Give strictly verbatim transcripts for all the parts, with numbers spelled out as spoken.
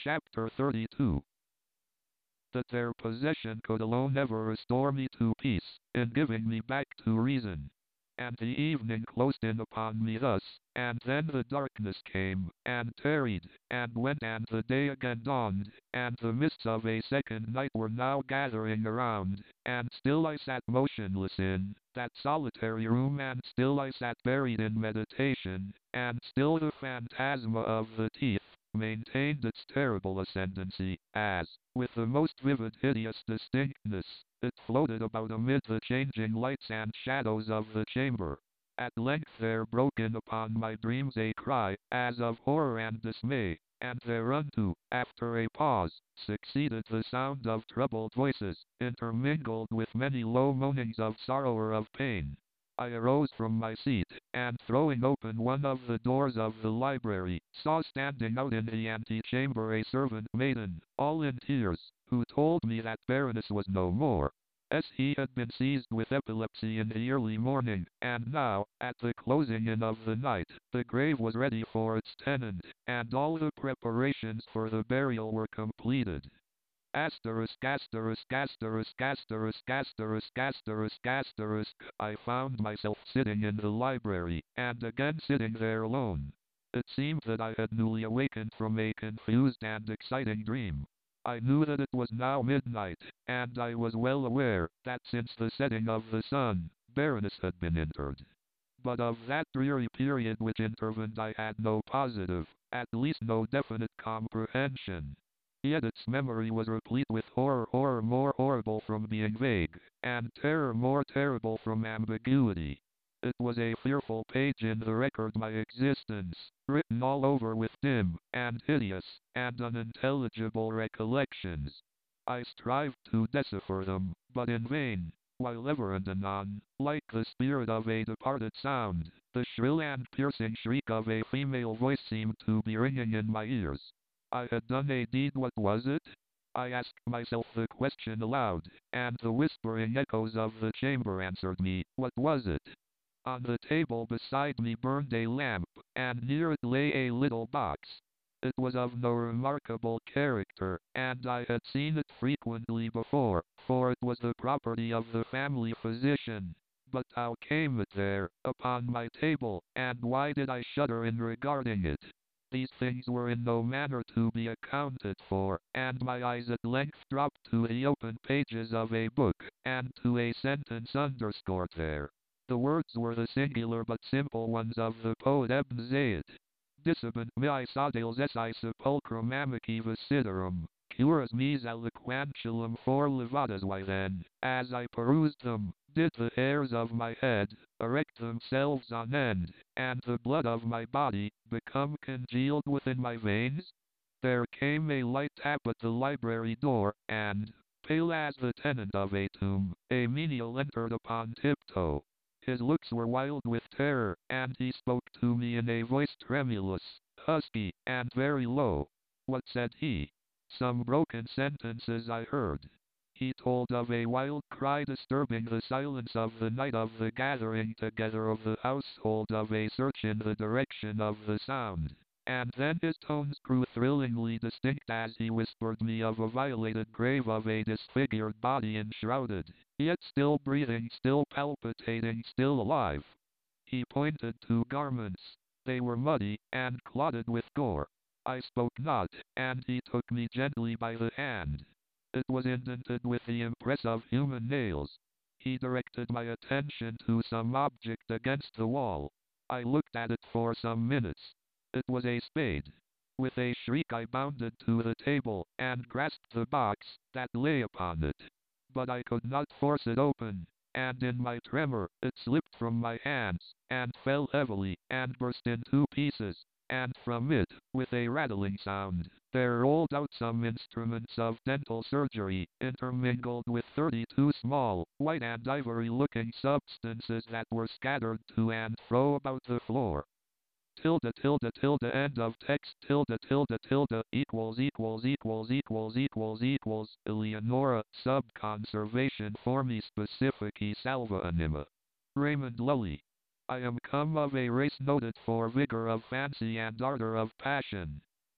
Chapter thirty-two. That their possession could alone ever restore me to peace, in giving me back to reason. And the evening closed in upon me thus, and then the darkness came, and tarried, and went, and the day again dawned, and the mists of a second night were now gathering around, and still I sat motionless in that solitary room, and still I sat buried in meditation, and still the phantasma of the teeth maintained its terrible ascendancy, as, with the most vivid hideous distinctness, it floated about amid the changing lights and shadows of the chamber. At length there broke in upon my dreams a cry, as of horror and dismay, and thereunto, after a pause, succeeded the sound of troubled voices, intermingled with many low moanings of sorrow or of pain. I arose from my seat, and throwing open one of the doors of the library, saw standing out in the antechamber a servant maiden, all in tears, who told me that Baroness was no more, as he had been seized with epilepsy in the early morning, and now, at the closing in of the night, the grave was ready for its tenant, and all the preparations for the burial were completed. Asterisk, asterisk, asterisk, asterisk, asterisk, asterisk, asterisk, I found myself sitting in the library, and again sitting there alone. It seemed that I had newly awakened from a confused and exciting dream. I knew that it was now midnight, and I was well aware that since the setting of the sun, Baroness had been interred. But of that dreary period which intervened I had no positive, at least no definite comprehension. Yet its memory was replete with horror, horror more horrible from being vague, and terror more terrible from ambiguity. It was a fearful page in the record of my existence, written all over with dim, and hideous, and unintelligible recollections. I strived to decipher them, but in vain, while ever and anon, like the spirit of a departed sound, the shrill and piercing shriek of a female voice seemed to be ringing in my ears. I had done a deed. What was it? I asked myself the question aloud, and the whispering echoes of the chamber answered me. What was it? On the table beside me burned a lamp, and near it lay a little box. It was of no remarkable character, and I had seen it frequently before, for it was the property of the family physician. But how came it there, upon my table, and why did I shudder in regarding it? These things were in no manner to be accounted for, and my eyes at length dropped to the open pages of a book, and to a sentence underscored there. The words were the singular but simple ones of the poet Ibn Zayd. Dicebant mihi sodales esse sepulchrum amici viciderum, curas mis aliquantulum for levadas. Why then, as I perused them, did the hairs of my head erect themselves on end, and the blood of my body become congealed within my veins? There came a light tap at the library door, and, pale as the tenant of a tomb, a menial entered upon tiptoe. His looks were wild with terror, and he spoke to me in a voice tremulous, husky, and very low. What said he? Some broken sentences I heard. He told of a wild cry disturbing the silence of the night, of the gathering together of the household, of a search in the direction of the sound. And then his tones grew thrillingly distinct as he whispered me of a violated grave, of a disfigured body enshrouded, yet still breathing, still palpitating, still alive. He pointed to garments. They were muddy, and clotted with gore. I spoke not, and he took me gently by the hand. It was indented with the impress of human nails. He directed my attention to some object against the wall. I looked at it for some minutes. It was a spade. With a shriek I bounded to the table, and grasped the box that lay upon it. But I could not force it open, and in my tremor it slipped from my hands, and fell heavily, and burst in two pieces, and from it, with a rattling sound, there rolled out some instruments of dental surgery, intermingled with thirty-two small, white and ivory-looking substances that were scattered to and fro about the floor. Tilde tilde tilde end of text tilde tilde tilde equals equals equals equals equals equals Eleonora sub conservation formi specifici salva anima. Raymond Lully. I am come of a race noted for vigor of fancy and ardor of passion.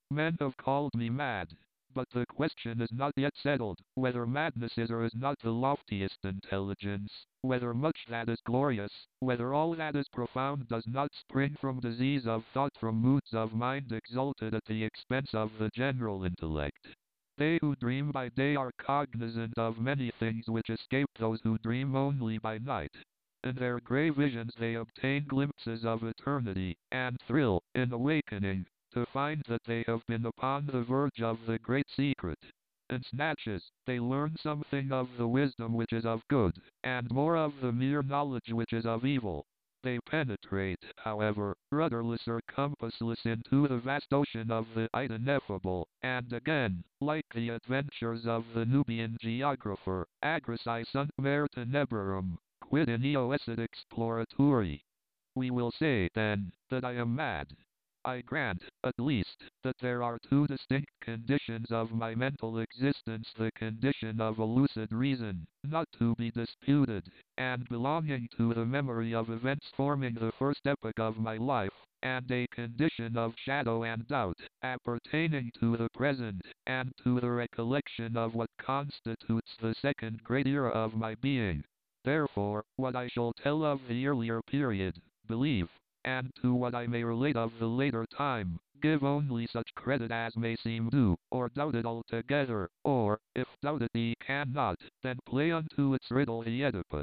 Men have called me mad. But the question is not yet settled, whether madness is or is not the loftiest intelligence, whether much that is glorious, whether all that is profound does not spring from disease of thought, from moods of mind exalted at the expense of the general intellect. They who dream by day are cognizant of many things which escape those who dream only by night. In their grey visions they obtain glimpses of eternity, and thrill, in awakening, to find that they have been upon the verge of the great secret. In snatches, they learn something of the wisdom which is of good, and more of the mere knowledge which is of evil. They penetrate, however, rudderless or compassless into the vast ocean of the ineffable, and again, like the adventures of the Nubian geographer, agrisae sunt mare tenebrarum, quid in eo esset exploraturi. We will say, then, that I am mad. I grant, at least, that there are two distinct conditions of my mental existence: the condition of a lucid reason, not to be disputed, and belonging to the memory of events forming the first epoch of my life, and a condition of shadow and doubt, appertaining to the present, and to the recollection of what constitutes the second great era of my being. Therefore, what I shall tell of the earlier period, believe, and to what I may relate of the later time, give only such credit as may seem due, or doubt it altogether, or, if doubted ye cannot, then play unto its riddle the Oedipus.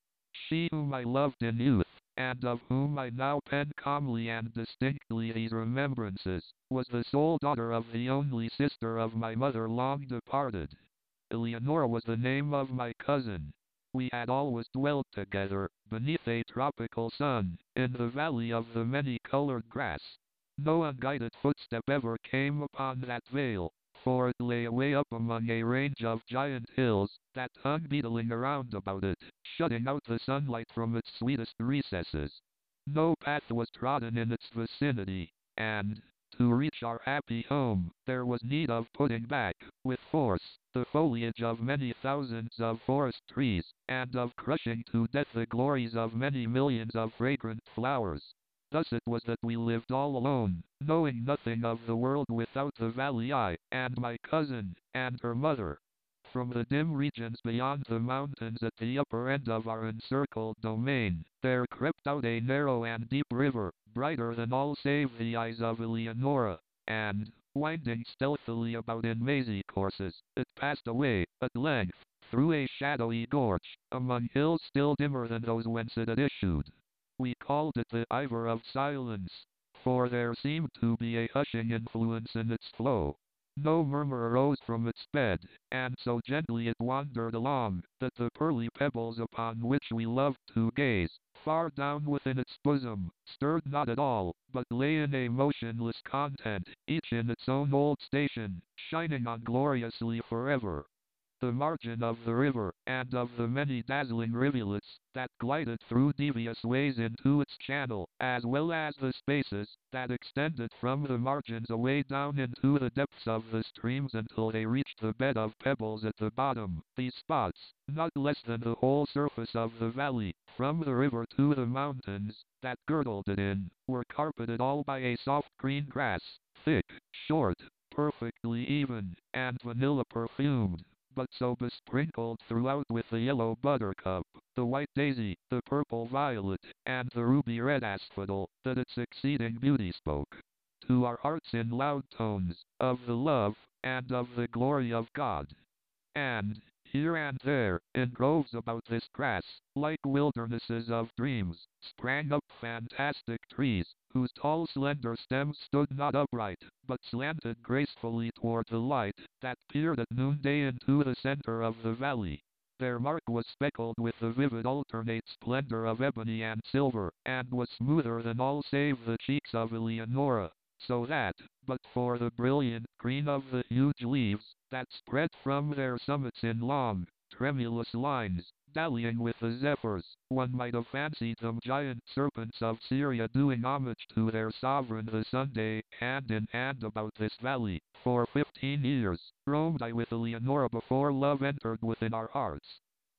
She whom I loved in youth, and of whom I now pen calmly and distinctly these remembrances, was the sole daughter of the only sister of my mother long departed. Eleonora was the name of my cousin. We had always dwelt together, beneath a tropical sun, in the valley of the many-colored grass. No unguided footstep ever came upon that vale, for it lay away up among a range of giant hills, that hung beetling around about it, shutting out the sunlight from its sweetest recesses. No path was trodden in its vicinity, and, to reach our happy home, there was need of putting back, with force, the foliage of many thousands of forest trees, and of crushing to death the glories of many millions of fragrant flowers. Thus it was that we lived all alone, knowing nothing of the world without the valley, I, and my cousin, and her mother. From the dim regions beyond the mountains at the upper end of our encircled domain, there crept out a narrow and deep river, brighter than all save the eyes of Eleonora, and, winding stealthily about in mazy courses, it passed away, at length, through a shadowy gorge, among hills still dimmer than those whence it had issued. We called it the Iver of Silence, for there seemed to be a hushing influence in its flow. No murmur arose from its bed, and so gently it wandered along, that the pearly pebbles upon which we loved to gaze, far down within its bosom, stirred not at all, but lay in a motionless content, each in its own old station, shining on gloriously forever. The margin of the river, and of the many dazzling rivulets, that glided through devious ways into its channel, as well as the spaces, that extended from the margins away down into the depths of the streams until they reached the bed of pebbles at the bottom, these spots, not less than the whole surface of the valley, from the river to the mountains, that girdled it in, were carpeted all by a soft green grass, thick, short, perfectly even, and vanilla perfumed, but so besprinkled throughout with the yellow buttercup, the white daisy, the purple violet, and the ruby red asphodel, that its exceeding beauty spoke to our hearts in loud tones, of the love, and of the glory of God. And, here and there, in groves about this grass, like wildernesses of dreams, sprang up fantastic trees, whose tall slender stems stood not upright, but slanted gracefully toward the light, that peered at noonday into the center of the valley. Their bark was speckled with the vivid alternate splendor of ebony and silver, and was smoother than all save the cheeks of Eleonora, so that, but for the brilliant green of the huge leaves, that spread from their summits in long, tremulous lines, dallying with the zephyrs, one might have fancied them giant serpents of Syria doing homage to their sovereign the Sunday, hand in hand about this valley. For fifteen years, roamed I with Eleonora before love entered within our hearts.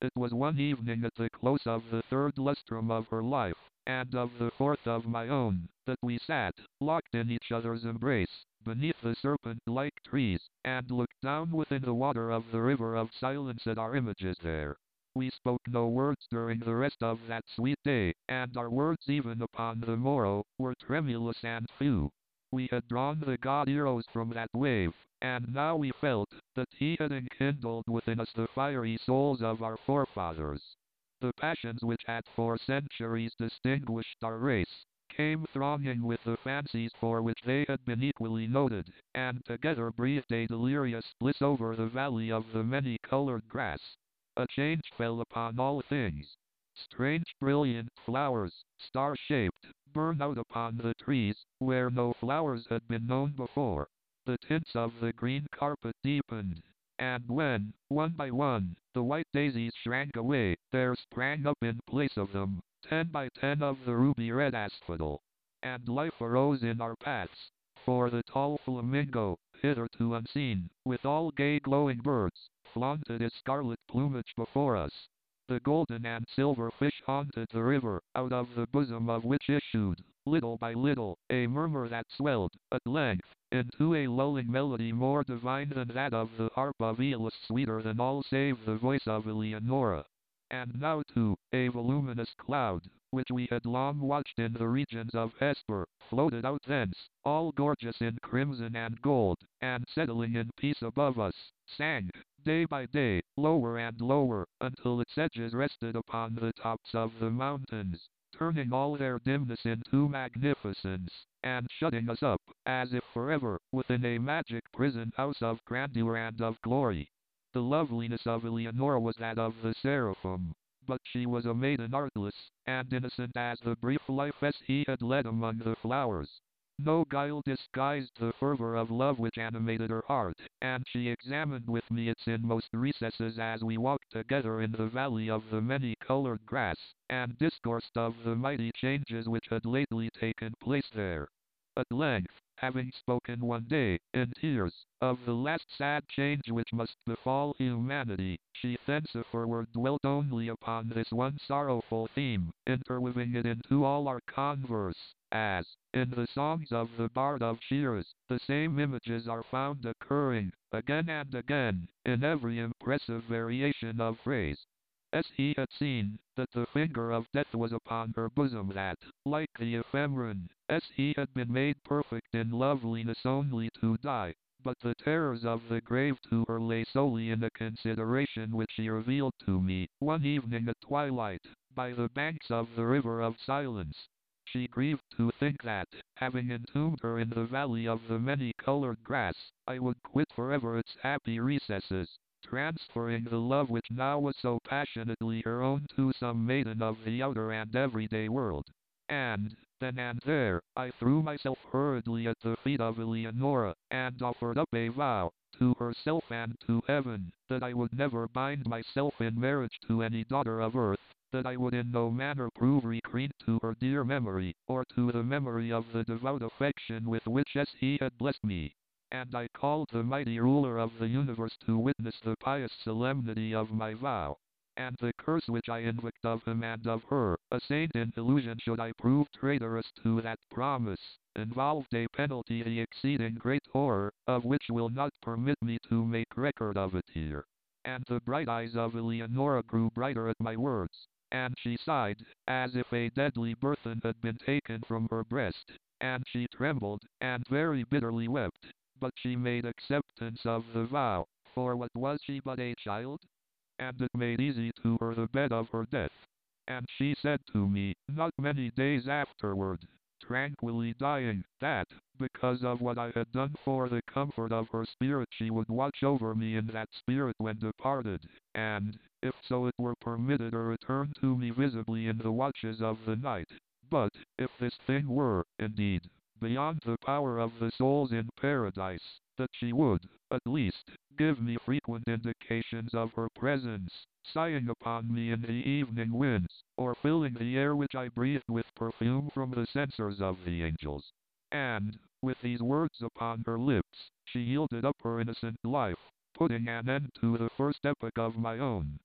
It was one evening at the close of the third lustrum of her life, and of the fourth of my own, that we sat, locked in each other's embrace, beneath the serpent-like trees, and looked down within the water of the river of silence at our images there. We spoke no words during the rest of that sweet day, and our words even upon the morrow, were tremulous and few. We had drawn the god Eros from that wave, and now we felt that he had enkindled within us the fiery souls of our forefathers. The passions which had for centuries distinguished our race, came thronging with the fancies for which they had been equally noted, and together breathed a delirious bliss over the valley of the many-colored grass. A change fell upon all things. Strange brilliant flowers, star-shaped, burned out upon the trees, where no flowers had been known before. The tints of the green carpet deepened, and when, one by one, the white daisies shrank away, there sprang up in place of them, ten by ten of the ruby-red asphodel. And life arose in our paths, for the tall flamingo, hitherto unseen, with all gay glowing birds, flaunted its scarlet plumage before us. The golden and silver fish haunted the river, out of the bosom of which issued, little by little, a murmur that swelled, at length, into a lulling melody more divine than that of the harp of Aeolus, sweeter than all save the voice of Eleonora. And now too, a voluminous cloud, which we had long watched in the regions of Hesper, floated out thence, all gorgeous in crimson and gold, and settling in peace above us, sank, day by day, lower and lower, until its edges rested upon the tops of the mountains, turning all their dimness into magnificence, and shutting us up, as if forever, within a magic prison house of grandeur and of glory. The loveliness of Eleonora was that of the seraphim, but she was a maiden artless, and innocent as the brief life as he had led among the flowers. No guile disguised the fervor of love which animated her heart, and she examined with me its inmost recesses as we walked together in the valley of the many-colored grass, and discoursed of the mighty changes which had lately taken place there. At length, having spoken one day, in tears, of the last sad change which must befall humanity, she thenceforward dwelt only upon this one sorrowful theme, interweaving it into all our converse, as, in the songs of the Bard of Shiraz, the same images are found occurring, again and again, in every impressive variation of phrase. As he had seen, that the finger of death was upon her bosom, that, like the ephemeron, as he had been made perfect in loveliness only to die, but the terrors of the grave to her lay solely in the consideration which she revealed to me, one evening at twilight, by the banks of the river of silence. She grieved to think that, having entombed her in the valley of the many-colored grass, I would quit forever its happy recesses, transferring the love which now was so passionately her own to some maiden of the outer and everyday world. And, then and there, I threw myself hurriedly at the feet of Eleonora, and offered up a vow, to herself and to heaven, that I would never bind myself in marriage to any daughter of earth, that I would in no manner prove recreant to her dear memory, or to the memory of the devout affection with which as he had blessed me. And I called the mighty ruler of the universe to witness the pious solemnity of my vow. And the curse which I invoked of him and of her, a saint in illusion should I prove traitorous to that promise, involved a penalty the exceeding great horror, of which will not permit me to make record of it here. And the bright eyes of Eleonora grew brighter at my words, and she sighed, as if a deadly burthen had been taken from her breast, and she trembled, and very bitterly wept. But she made acceptance of the vow, for what was she but a child? And it made easy to her the bed of her death. And she said to me, not many days afterward, tranquilly dying, that, because of what I had done for the comfort of her spirit, she would watch over me in that spirit when departed, and, if so it were permitted, her return to me visibly in the watches of the night. But, if this thing were, indeed, beyond the power of the souls in paradise, that she would, at least, give me frequent indications of her presence, sighing upon me in the evening winds, or filling the air which I breathed with perfume from the censers of the angels. And, with these words upon her lips, she yielded up her innocent life, putting an end to the first epoch of my own.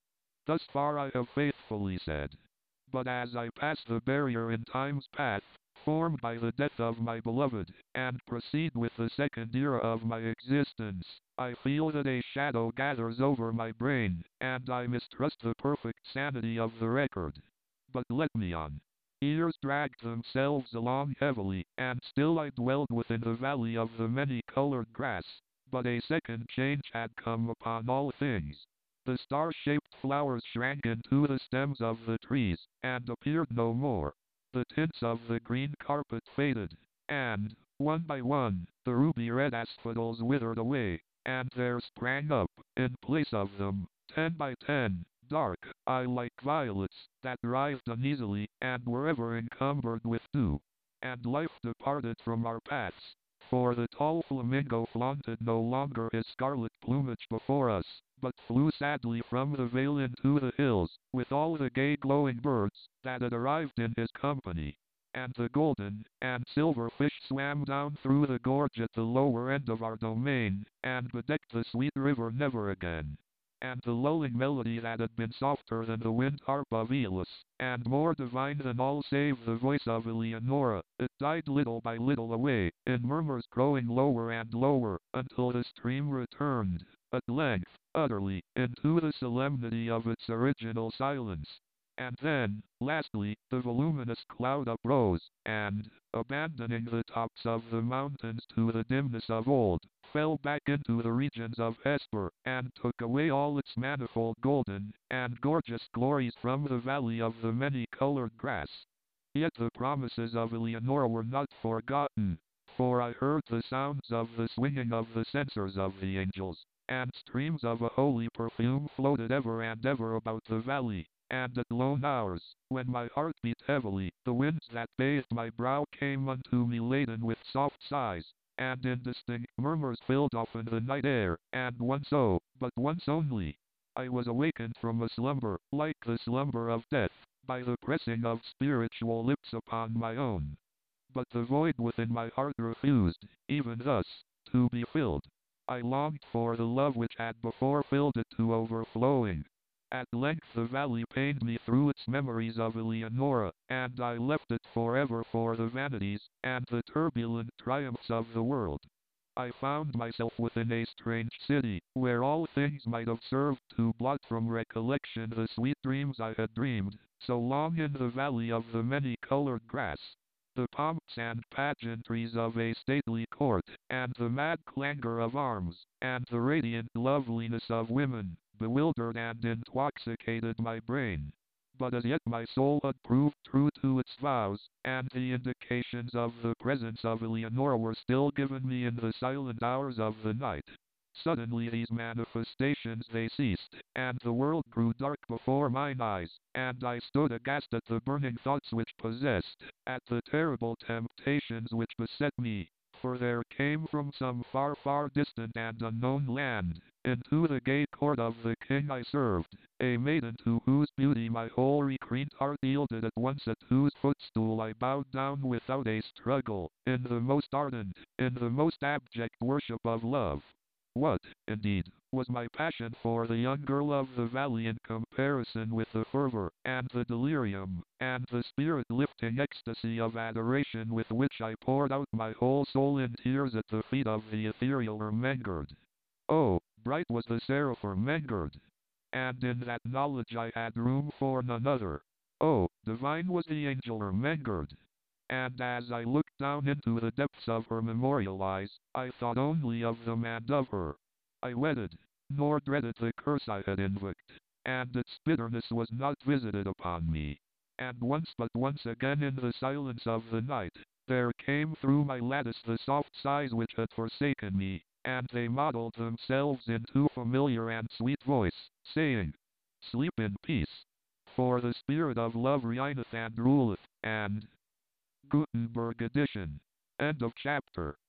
Thus far I have faithfully said. But as I pass the barrier in time's path, formed by the death of my beloved, and proceed with the second era of my existence, I feel that a shadow gathers over my brain, and I mistrust the perfect sanity of the record. But let me on. Years dragged themselves along heavily, and still I dwelled within the valley of the many-colored grass. But a second change had come upon all things. The star-shaped flowers shrank into the stems of the trees, and appeared no more. The tints of the green carpet faded, and, one by one, the ruby-red asphodels withered away, and there sprang up, in place of them, ten by ten, dark, eye-like violets, that writhed uneasily, and were ever encumbered with dew. And life departed from our paths, for the tall flamingo flaunted no longer his scarlet plumage before us, but flew sadly from the vale into the hills, with all the gay glowing birds, that had arrived in his company. And the golden and silver fish swam down through the gorge at the lower end of our domain, and bedecked the sweet river never again. And the lulling melody that had been softer than the wind harp of Aeolus, and more divine than all save the voice of Eleonora, it died little by little away, in murmurs growing lower and lower, until the stream returned, at length, utterly, into the solemnity of its original silence. And then, lastly, the voluminous cloud uprose, and, abandoning the tops of the mountains to the dimness of old, fell back into the regions of Hesper, and took away all its manifold golden and gorgeous glories from the valley of the many-colored grass. Yet the promises of Eleonora were not forgotten, for I heard the sounds of the swinging of the censers of the angels, and streams of a holy perfume floated ever and ever about the valley. And at lone hours, when my heart beat heavily, the winds that bathed my brow came unto me laden with soft sighs, and indistinct murmurs filled often the night air, and once oh, but once only, I was awakened from a slumber, like the slumber of death, by the pressing of spiritual lips upon my own. But the void within my heart refused, even thus, to be filled. I longed for the love which had before filled it to overflowing. At length the valley pained me through its memories of Eleonora, and I left it forever for the vanities and the turbulent triumphs of the world. I found myself within a strange city, where all things might have served to blot from recollection the sweet dreams I had dreamed, so long in the valley of the many-colored grass. The pomps and pageantries of a stately court, and the mad clangor of arms, and the radiant loveliness of women, bewildered and intoxicated my brain. But as yet my soul had proved true to its vows, and the indications of the presence of Eleonora were still given me in the silent hours of the night. Suddenly these manifestations they ceased, and the world grew dark before mine eyes, and I stood aghast at the burning thoughts which possessed, at the terrible temptations which beset me. For there came from some far, far distant and unknown land, into the gay court of the king I served, a maiden to whose beauty my whole recreant heart yielded at once, at whose footstool I bowed down without a struggle, in the most ardent, in the most abject worship of love. What, indeed, was my passion for the young girl of the valley in comparison with the fervor, and the delirium, and the spirit-lifting ecstasy of adoration with which I poured out my whole soul in tears at the feet of the ethereal Ermengarde? Oh, bright was the seraph Ermengarde, and in that knowledge I had room for none other. Oh, divine was the angel Ermengarde, and as I looked down into the depths of her memorial eyes, I thought only of them and of her. I wedded, nor dreaded the curse I had invoked, and its bitterness was not visited upon me. And once, but once again in the silence of the night, there came through my lattice the soft sighs which had forsaken me, and they modeled themselves into familiar and sweet voice, saying, "Sleep in peace, for the spirit of love reigneth and ruleth," and Gutenberg edition. End of chapter.